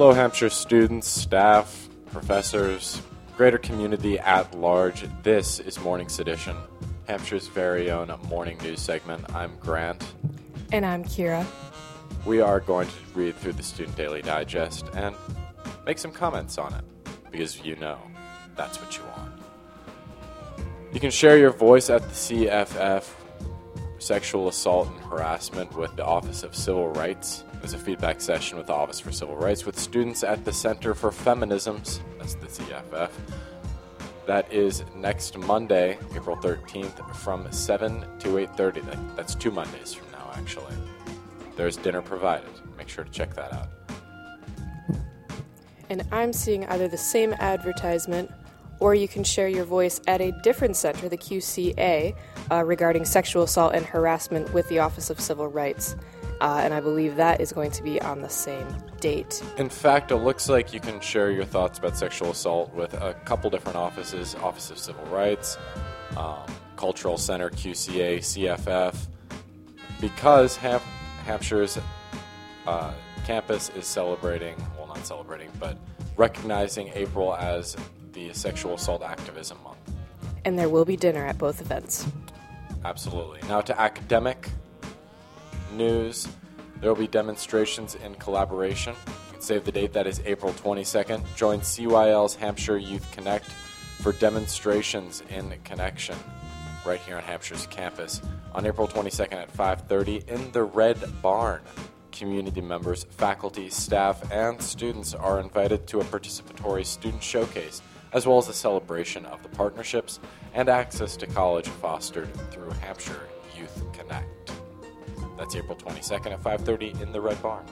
Hello, Hampshire students, staff, professors, greater community at large. This is Morning Sedition, Hampshire's very own morning news segment. I'm Grant. And I'm Kira. We are going to read through the Student Daily Digest and make some comments on it, because you know that's what you want. You can share your voice at the CFF, Sexual Assault and Harassment, with the Office of Civil Rights. There's a feedback session with the Office for Civil Rights with students at the Center for Feminisms, that's the CFF. That is next Monday, April 13th, from 7 to 8:30. That's 2 Mondays from now, actually. There's dinner provided. Make sure to check that out. And I'm seeing either the same advertisement, or you can share your voice at a different center, the QCA, regarding sexual assault and harassment with the Office of Civil Rights. And I believe that is going to be on the same date. In fact, it looks like you can share your thoughts about sexual assault with a couple different offices: Office of Civil Rights, Cultural Center, QCA, CFF, because Hampshire's campus is celebrating, well, not celebrating, but recognizing April as the Sexual Assault Activism Month. And there will be dinner at both events. Absolutely. Now to academic news. There will be demonstrations in collaboration. You can save the date. That is April 22nd. Join CYL's Hampshire Youth Connect for demonstrations in connection right here on Hampshire's campus on April 22nd at 5:30 in the Red Barn. Community members, faculty, staff, and students are invited to a participatory student showcase, as well as a celebration of the partnerships and access to college fostered through Hampshire Youth Connect. That's April 22nd at 5:30 in the Red Barn.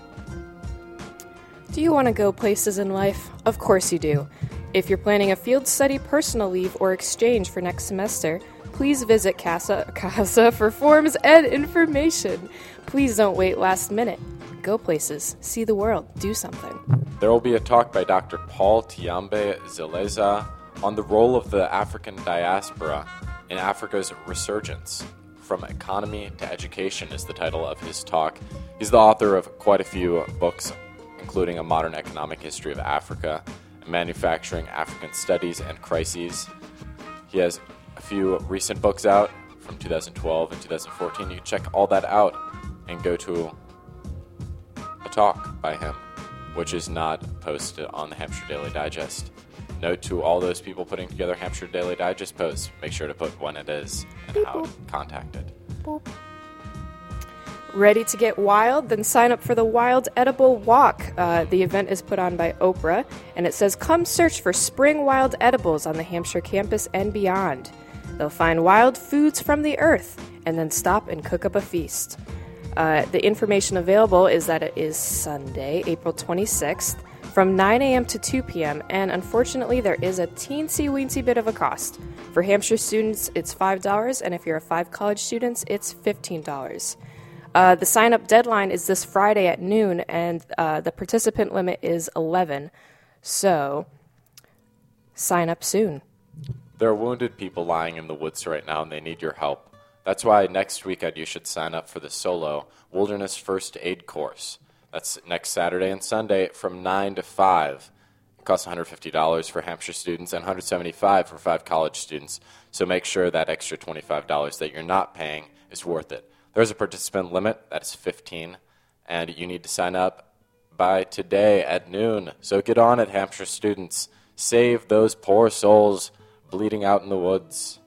Do you want to go places in life? Of course you do. If you're planning a field study, personal leave, or exchange for next semester, please visit CASA for forms and information. Please don't wait last minute. Go places. See the world. Do something. There will be a talk by Dr. Paul Tiambe Zeleza on the role of the African diaspora in Africa's resurgence. From Economy to Education is the title of his talk. He's the author of quite a few books, including A Modern Economic History of Africa, Manufacturing, African Studies, and Crises. He has a few recent books out from 2012 and 2014. You can check all that out and go to a talk by him, which is not posted on the Hampshire Daily Digest. Note to all those people putting together Hampshire Daily Digest posts, make sure to put when it is and how to contact it. Boop. Ready to get wild? Then sign up for the Wild Edible Walk. The event is put on by Oprah, and it says, come search for spring wild edibles on the Hampshire campus and beyond. They'll find wild foods from the earth, and then stop and cook up a feast. The information available is that it is Sunday, April 26th, from 9 a.m. to 2 p.m., and unfortunately there is a teensy-weensy bit of a cost. For Hampshire students, it's $5, and if you're a 5 college students, it's $15. The sign-up deadline is this Friday at noon, and the participant limit is 11, so sign up soon. There are wounded people lying in the woods right now, and they need your help. That's why next weekend you should sign up for the solo Wilderness First Aid course. That's next Saturday and Sunday from 9 to 5. It costs $150 for Hampshire students and $175 for 5 college students. So make sure that extra $25 that you're not paying is worth it. There's a participant limit. That's 15. And you need to sign up by today at noon. So get on it, Hampshire students. Save those poor souls bleeding out in the woods.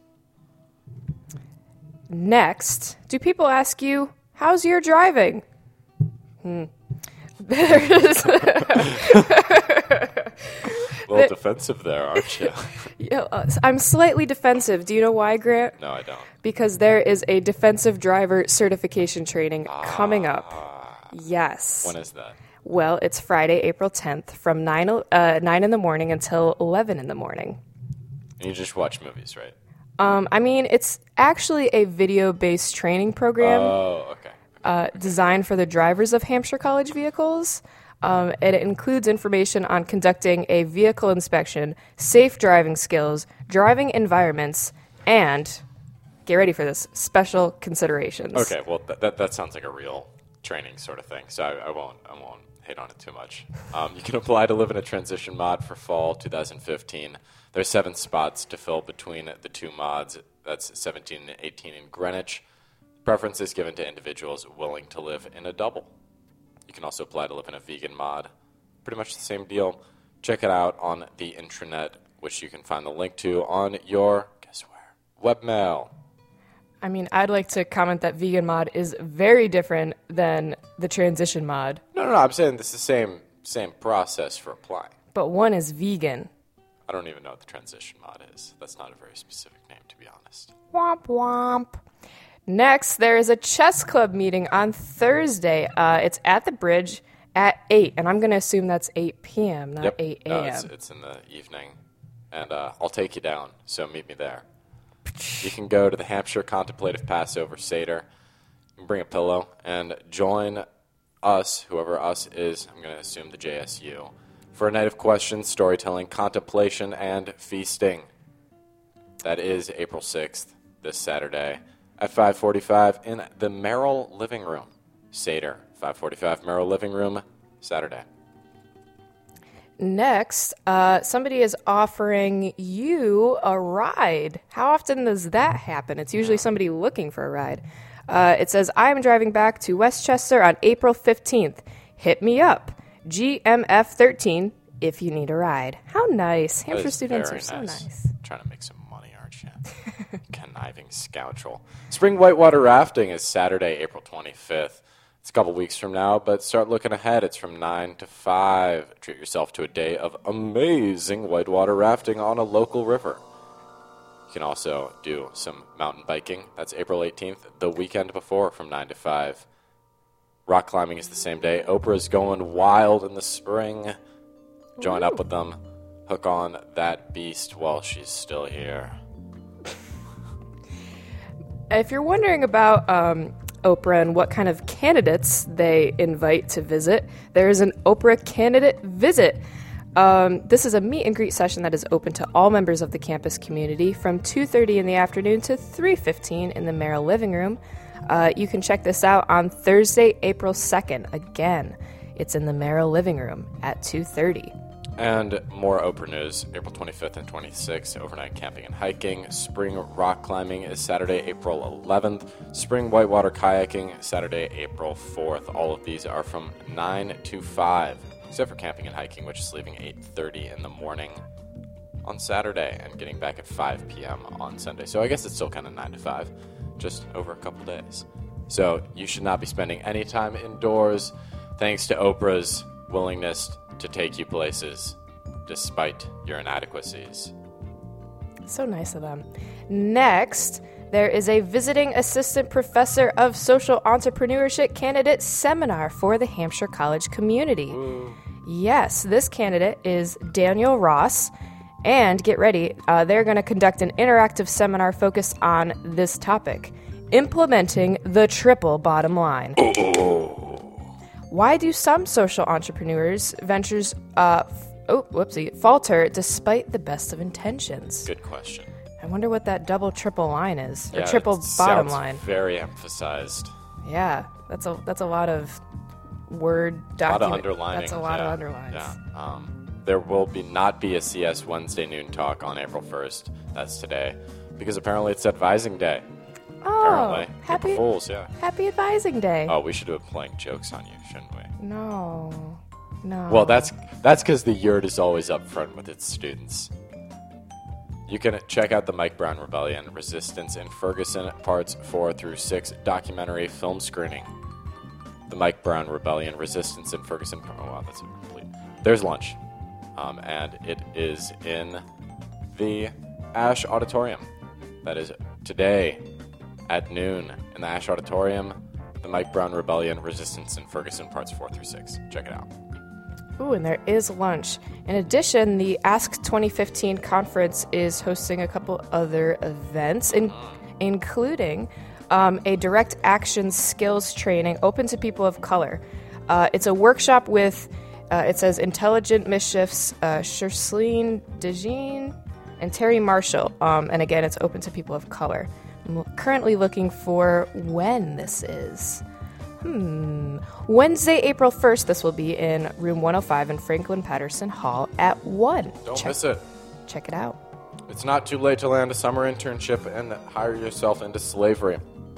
Next, do people ask you, how's your driving? A little defensive there, aren't you? I'm slightly defensive. Do you know why, Grant? No, I don't. Because there is a defensive driver certification training coming up. Yes. When is that? Well, it's Friday, April 10th from 9 in the morning until 11 in the morning. And you just watch movies, right? I mean, it's actually a video-based training program. Oh, okay. Designed for the drivers of Hampshire College vehicles. It includes information on conducting a vehicle inspection, safe driving skills, driving environments, and, get ready for this, special considerations. Okay, well, that sounds like a real training sort of thing, so I won't hate on it too much. You can apply to live in a transition mod for fall 2015. There's 7 spots to fill between the 2 mods. That's 17 and 18 in Greenwich. Preference is given to individuals willing to live in a double. You can also apply to live in a vegan mod. Pretty much the same deal. Check it out on the intranet, which you can find the link to on your, guess where, webmail. I mean, I'd like to comment that vegan mod is very different than the transition mod. No, I'm saying this is the same process for applying. But one is vegan. I don't even know what the transition mod is. That's not a very specific name, to be honest. Womp womp. Next, there is a chess club meeting on Thursday. It's at the Bridge at 8, and I'm going to assume that's 8 p.m., not 8 a.m. No, it's in the evening, and I'll take you down, so meet me there. You can go to the Hampshire Contemplative Passover Seder. You can bring a pillow and join us, whoever us is, I'm going to assume the JSU, for a night of questions, storytelling, contemplation, and feasting. That is April 6th, this Saturday, at 5:45 in the Merrill Living Room. Seder, 5:45 Merrill Living Room, Saturday. Next, somebody is offering you a ride. How often does that happen? It's usually somebody looking for a ride. It says, I'm driving back to Westchester on April 15th. Hit me up. GMF13 if you need a ride. How nice. Hampshire students are so nice. Trying to make some money, aren't you? Conniving scoundrel. Spring whitewater rafting is Saturday, April 25th. It's a couple weeks from now, but start looking ahead. It's from 9 to 5. Treat yourself to a day of amazing whitewater rafting on a local river. You can also do some mountain biking. That's April 18th, the weekend before, from 9 to 5. Rock climbing is the same day. Oprah's going wild in the spring. Join up with them. Hook on that beast while she's still here. If you're wondering about Oprah and what kind of candidates they invite to visit, there is an Oprah candidate visit. This is a meet and greet session that is open to all members of the campus community from 2:30 in the afternoon to 3:15 in the Merrill Living Room. You can check this out on Thursday, April 2nd. Again, it's in the Merrill Living Room at 2:30. And more Oprah news, April 25th and 26th, overnight camping and hiking. Spring rock climbing is Saturday, April 11th. Spring whitewater kayaking, Saturday, April 4th. All of these are from 9 to 5, except for camping and hiking, which is leaving 8:30 in the morning on Saturday and getting back at 5 p.m. on Sunday. So I guess it's still kind of 9 to 5, just over a couple days. So you should not be spending any time indoors, thanks to Oprah's willingness to take you places despite your inadequacies. So nice of them. Next, there is a visiting assistant professor of social entrepreneurship candidate seminar for the Hampshire College community. Ooh. Yes, this candidate is Daniel Ross. And get ready, they're going to conduct an interactive seminar focused on this topic, implementing the triple bottom line. Why do some social entrepreneurs' ventures falter despite the best of intentions? Good question. I wonder what that double triple line is, or Yeah, triple it bottom sounds line. very emphasized. Yeah, that's a lot of word document. A lot of underlining. That's a lot of underlines. Yeah. There will not be a CS Wednesday noon talk on April 1st. That's today, because apparently it's Advising Day. Oh, Apparently, April Fools, yeah. Happy Advising Day. Oh, we should have been playing jokes on you, shouldn't we? No. Well, that's because the yurt is always up front with its students. You can check out the Mike Brown Rebellion, Resistance in Ferguson, Parts 4 through 6 documentary film screening. The Mike Brown Rebellion, Resistance in Ferguson. Oh, wow, that's incomplete. There's lunch. And it is in the Ash Auditorium. That is today at noon in the Ash Auditorium. The Mike Brown Rebellion, Resistance in Ferguson, Parts 4 through 6. Check it out. Ooh, and there is lunch. In addition, the Ask 2015 conference is hosting a couple other events, including a direct action skills training open to people of color. It's a workshop with, it says, Intelligent Mischiefs, Shersleen DeJean, and Terry Marshall. And again, it's open to people of color. I'm currently looking for when this is. Wednesday, April 1st, this will be in room 105 in Franklin Patterson Hall at 1. Don't miss it. Check it out. It's not too late to land a summer internship and hire yourself into slavery.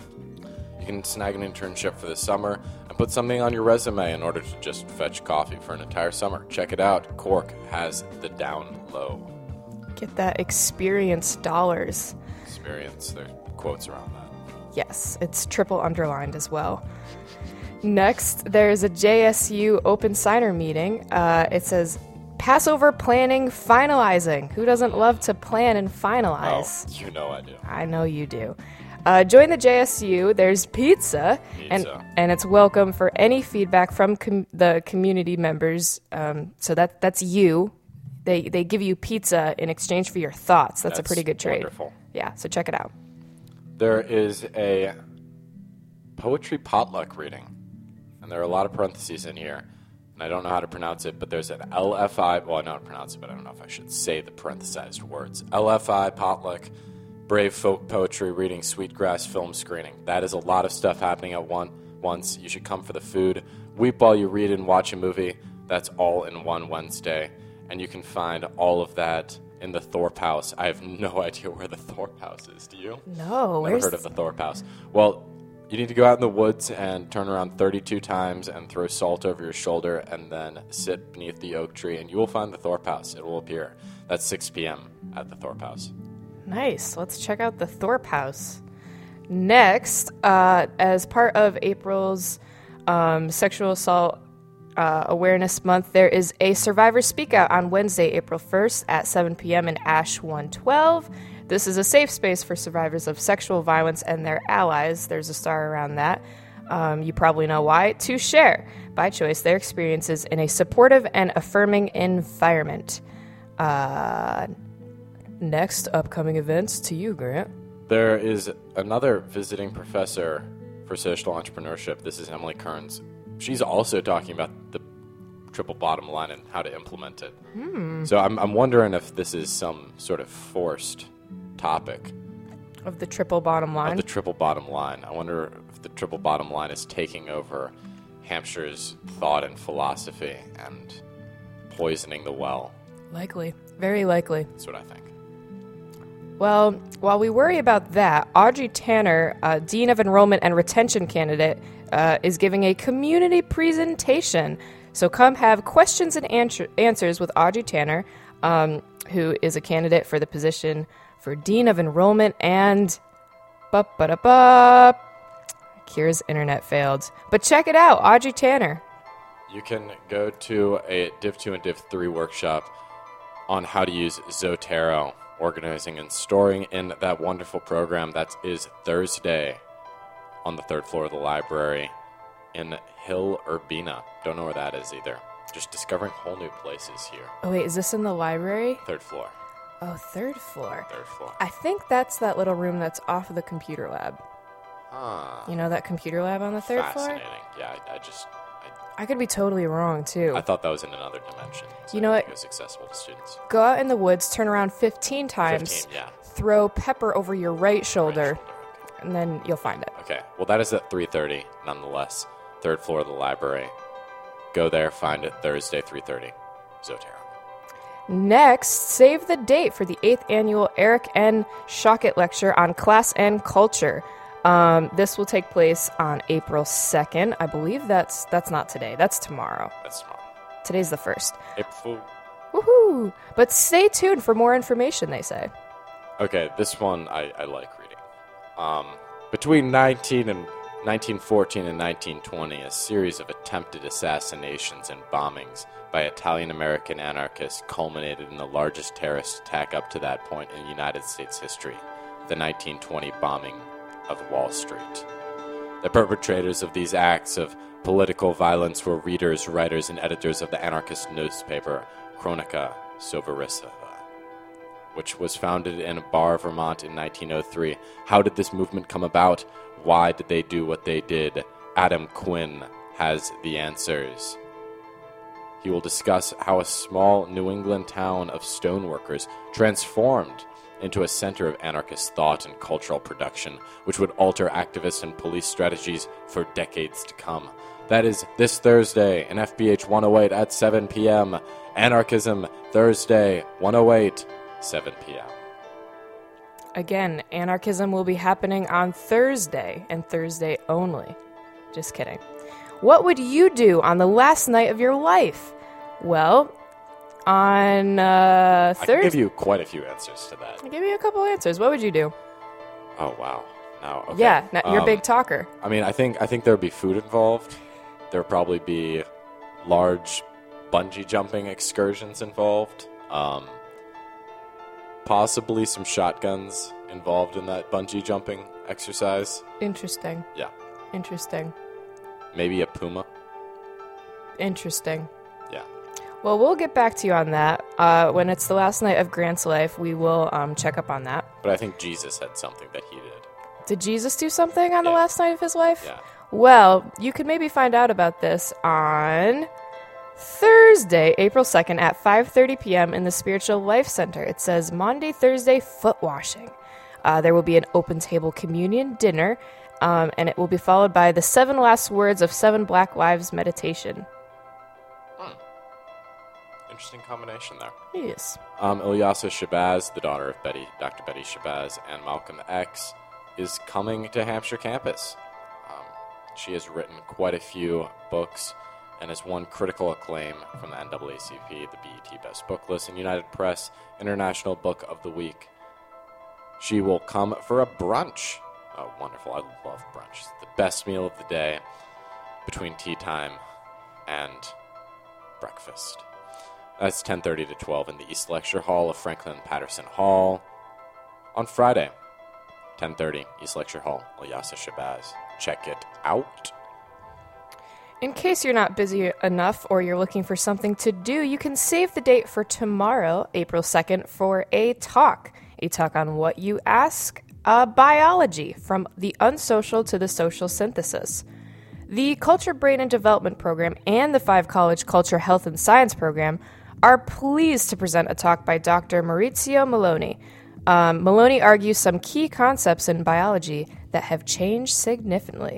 You can snag an internship for the summer and put something on your resume in order to just fetch coffee for an entire summer. Check it out. Cork has the down low. Get that experience dollars. Experience. There's quotes around that. Yes, it's triple underlined as well. Next, there's a JSU open signer meeting. It says, Passover planning finalizing. Who doesn't love to plan and finalize? Oh, you know I do. I know you do. Join the JSU. There's pizza. And it's welcome for any feedback from the community members. So that's you. They give you pizza in exchange for your thoughts. That's a pretty good trade. Wonderful. Yeah, so check it out. There is a poetry potluck reading, and there are a lot of parentheses in here, and I don't know how to pronounce it, but there's an LFI, well, I know how to pronounce it, but I don't know if I should say the parenthesized words. LFI potluck, brave folk poetry reading, Sweetgrass film screening. That is a lot of stuff happening at once. You should come for the food. Weep while you read and watch a movie. That's all in one Wednesday, and you can find all of that in the Thorpe House. I have no idea where the Thorpe House is. Do you? No. Never heard of the Thorpe House. Well, you need to go out in the woods and turn around 32 times and throw salt over your shoulder and then sit beneath the oak tree, and you will find the Thorpe House. It will appear. That's 6 p.m. at the Thorpe House. Nice. Let's check out the Thorpe House. Next, as part of April's sexual assault Awareness Month, there is a Survivor Speak Out on Wednesday, April 1st at 7 p.m. in Ash 112. This is a safe space for survivors of sexual violence and their allies. There's a star around that. You probably know why. To share, by choice, their experiences in a supportive and affirming environment. Next, upcoming events to you, Grant. There is another visiting professor for social entrepreneurship. This is Emily Kearns. She's also talking about the triple bottom line and how to implement it. So I'm wondering if this is some sort of forced topic. Of the triple bottom line? Of the triple bottom line. I wonder if the triple bottom line is taking over Hampshire's thought and philosophy and poisoning the well. Likely. Very likely. That's what I think. Well, while we worry about that, Audrey Tanner, Dean of Enrollment and Retention candidate, is giving a community presentation. So come have questions and answers with Audrey Tanner, who is a candidate for the position for Dean of Enrollment and... Kira's internet failed. But check it out, Audrey Tanner. You can go to a Div 2 and Div 3 workshop on how to use Zotero, organizing and storing in that wonderful program. That is Thursday on the 3rd floor of the library in Hill Urbina. Don't know where that is either. Just discovering whole new places here. Oh, wait, is this in the library? 3rd floor. Oh, 3rd floor. 3rd floor. I think that's that little room that's off of the computer lab. You know that computer lab on the 3rd floor? Fascinating. Yeah, I could be totally wrong, too. I thought that was in another dimension. So you know what? It was accessible to students. Go out in the woods, turn around 15 times, 15, yeah. Throw pepper over your right shoulder, Okay. and then you'll find it. Okay. Well, that is at 3:30, nonetheless. 3rd floor of the library. Go there, find it Thursday, 3:30. Zotero. Next, save the date for the 8th annual Eric N. Shockett Lecture on Class and Culture. This will take place on April 2nd. I believe that's not today. That's tomorrow. That's tomorrow. Today's the 1st. April Fool. Woohoo! But stay tuned for more information, they say. Okay, this one I like reading. Between 1914 and 1920, a series of attempted assassinations and bombings by Italian-American anarchists culminated in the largest terrorist attack up to that point in United States history, the 1920 bombing of Wall Street. The perpetrators of these acts of political violence were readers, writers, and editors of the anarchist newspaper Chronica Sovietska, which was founded in Bar, Vermont in 1903. How did this movement come about? Why did they do what they did? Adam Quinn has the answers. He will discuss how a small New England town of stoneworkers transformed into a center of anarchist thought and cultural production, which would alter activist and police strategies for decades to come. That is this Thursday in FBH 108 at 7 p.m. Anarchism Thursday 108, 7 p.m. Again, anarchism will be happening on Thursday, and Thursday only. Just kidding. What would you do on the last night of your life? Well, on Thursday... I can give you quite a few answers to that. I'll give you a couple answers. What would you do? Oh, wow. No, okay. Yeah, you're a big talker. I mean, I think there would be food involved. There would probably be large bungee jumping excursions involved. Possibly some shotguns involved in that bungee jumping exercise. Interesting. Yeah. Interesting. Maybe a puma. Interesting. Yeah. Well, we'll get back to you on that. When it's the last night of Grant's life, we will check up on that. But I think Jesus had something that he did. Did Jesus do something on the last night of his life? Yeah. Well, you could maybe find out about this on Thursday, April 2nd at 5:30 p.m. in the Spiritual Life Center. It says Maundy Thursday foot washing. There will be an open table communion dinner, and it will be followed by the 7 last words of 7 Black Lives meditation. Interesting combination there. Yes. Ilyasah Shabazz, the daughter of Dr. Betty Shabazz and Malcolm X, is coming to Hampshire campus. She has written quite a few books and has won critical acclaim from the NAACP, the BET Best Book List, and United Press International Book of the Week. She will come for a brunch. Oh, wonderful. I love brunch. It's the best meal of the day between tea time and breakfast. That's 10:30 to 12 in the East Lecture Hall of Franklin Patterson Hall. On Friday, 10:30, East Lecture Hall, Ilyasah Shabazz. Check it out. In case you're not busy enough or you're looking for something to do, you can save the date for tomorrow, April 2nd, for a talk on what you ask, biology, from the unsocial to the social synthesis. The Culture, Brain, and Development Program and the 5-College Culture, Health, and Science Program are pleased to present a talk by Dr. Maurizio Maloney. Maloney argues some key concepts in biology that have changed significantly.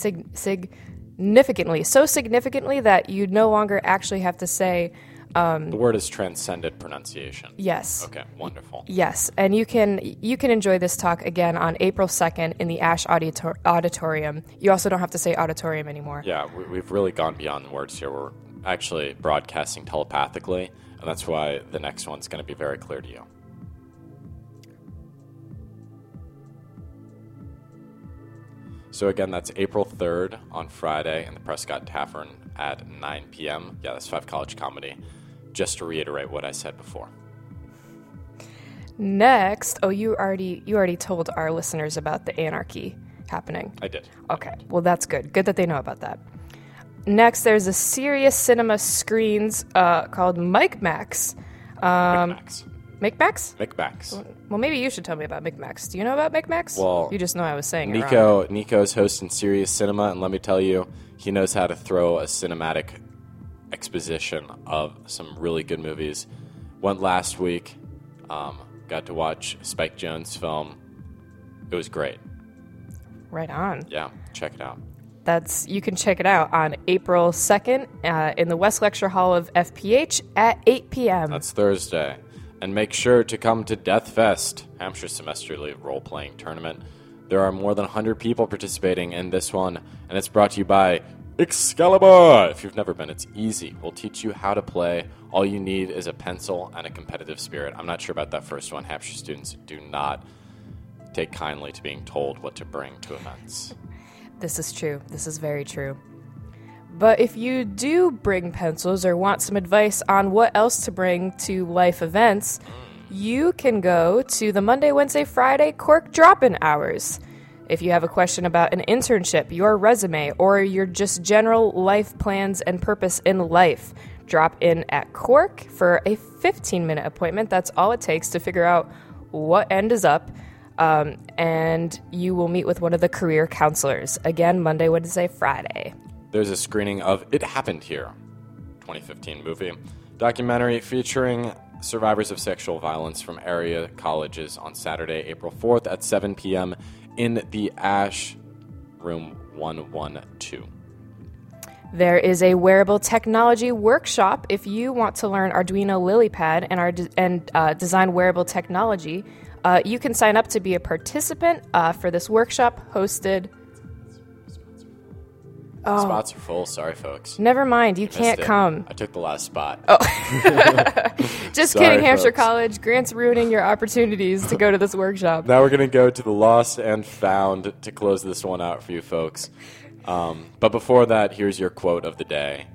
So significantly that you no longer actually have to say... the word is transcended pronunciation. Yes. Okay, wonderful. Yes, and you can enjoy this talk again on April 2nd in the Ash Auditorium. You also don't have to say auditorium anymore. Yeah, we've really gone beyond the words here. We're actually broadcasting telepathically, and that's why the next one's going to be very clear to you. So again, that's April 3rd on Friday in the Prescott Tavern at 9 p.m. Yeah, that's 5-College Comedy. Just to reiterate what I said before. Next, you already told our listeners about the anarchy happening. I did. Okay, well that's good. Good that they know about that. Next, there's a Sirius Cinema Screens called Micmacs. Micmacs. Micmacs? Micmacs. Well, maybe you should tell me about Micmacs. Do you know about Micmacs? Well, you just know I was saying it wrong. Nico's hosting Sirius Cinema, and let me tell you, he knows how to throw a cinematic exposition of some really good movies. Went last week, got to watch Spike Jonze' film. It was great. Right on. Yeah, check it out. You can check it out on April 2nd in the West Lecture Hall of FPH at 8 p.m. That's Thursday. And make sure to come to Death Fest, Hampshire's semesterly role-playing tournament. There are more than 100 people participating in this one, and it's brought to you by Excalibur. If you've never been, it's easy. We'll teach you how to play. All you need is a pencil and a competitive spirit. I'm not sure about that first one. Hampshire students do not take kindly to being told what to bring to events. This is true. This is very true. But if you do bring pencils or want some advice on what else to bring to life events, you can go to the Monday, Wednesday, Friday Cork drop-in hours. If you have a question about an internship, your resume, or your just general life plans and purpose in life, drop in at Cork for a 15-minute appointment. That's all it takes to figure out what end is up, and you will meet with one of the career counselors. Again, Monday, Wednesday, Friday. There's a screening of It Happened Here, 2015 movie, documentary featuring survivors of sexual violence from area colleges on Saturday, April 4th at 7 p.m. in the Ash Room 112. There is a wearable technology workshop if you want to learn Arduino LilyPad and design wearable technology. You can sign up to be a participant for this workshop hosted. Oh. Spots are full. Sorry, folks. Never mind. You can't come. I took the last spot. Oh. Just Sorry, kidding, Hampshire folks. College. Grant's ruining your opportunities to go to this workshop. Now we're going to go to the lost and found to close this one out for you folks. But before that, here's your quote of the day.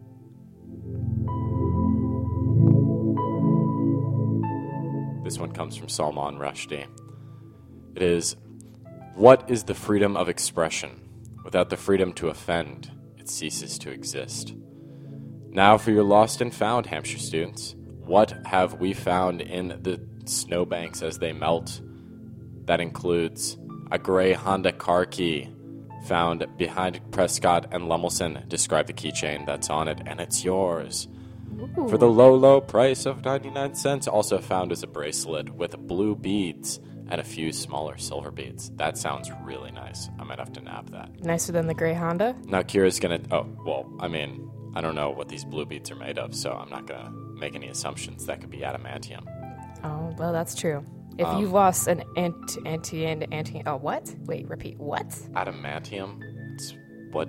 This one comes from Salman Rushdie. It is, "What is the freedom of expression? Without the freedom to offend, it ceases to exist." Now for your lost and found, Hampshire students. What have we found in the snowbanks as they melt? That includes a gray Honda car key found behind Prescott and Lummelson. Describe the keychain that's on it, and it's yours. Ooh. For the low, low price of 99 cents. Also found is a bracelet with blue beads and a few smaller silver beads. That sounds really nice. I might have to nab that. Nicer than the gray Honda? Now Kira's gonna... Oh, well, I mean, I don't know what these blue beads are made of, so I'm not gonna make any assumptions. That could be adamantium. Oh, well, that's true. If you've lost an anti... Oh, what? Wait, repeat. What? Adamantium? It's what?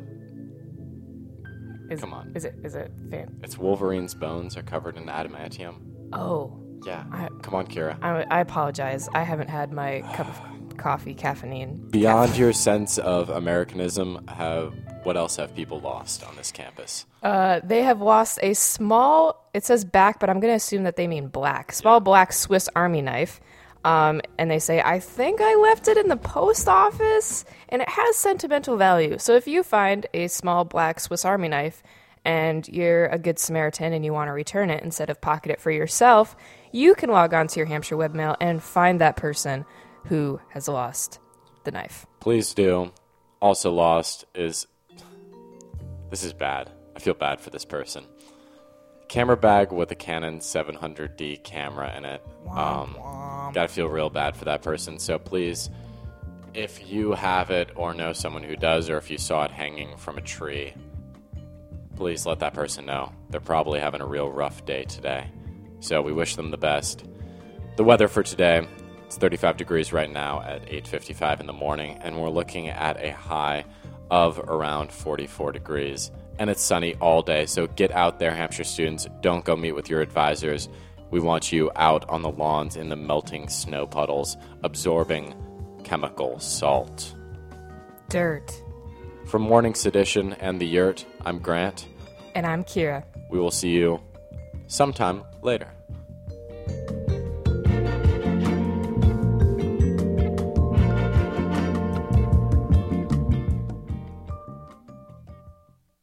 Come on. Is it fan? It's Wolverine's bones are covered in adamantium. Oh. Yeah. Come on, Kira. I apologize. I haven't had my cup of coffee, caffeine. Beyond your sense of Americanism, what else have people lost on this campus? They have lost a small, it says back, but I'm going to assume that they mean black. Small black Swiss Army knife. And they say, I think I left it in the post office, and it has sentimental value. So if you find a small black Swiss Army knife and you're a good Samaritan and you want to return it instead of pocket it for yourself, you can log on to your Hampshire webmail and find that person who has lost the knife. Please do. Also lost is... This is bad. I feel bad for this person. Camera bag with a Canon 700D camera in it. Gotta feel real bad for that person. So please, if you have it or know someone who does, or if you saw it hanging from a tree, please let that person know. They're probably having a real rough day today. So we wish them the best. The weather for today, it's 35 degrees right now at 8:55 in the morning, and we're looking at a high of around 44 degrees. And it's sunny all day, so get out there, Hampshire students. Don't go meet with your advisors. We want you out on the lawns in the melting snow puddles, absorbing chemical salt. Dirt. From Morning Sedition and the Yurt, I'm Grant. And I'm Kira. We will see you sometime later.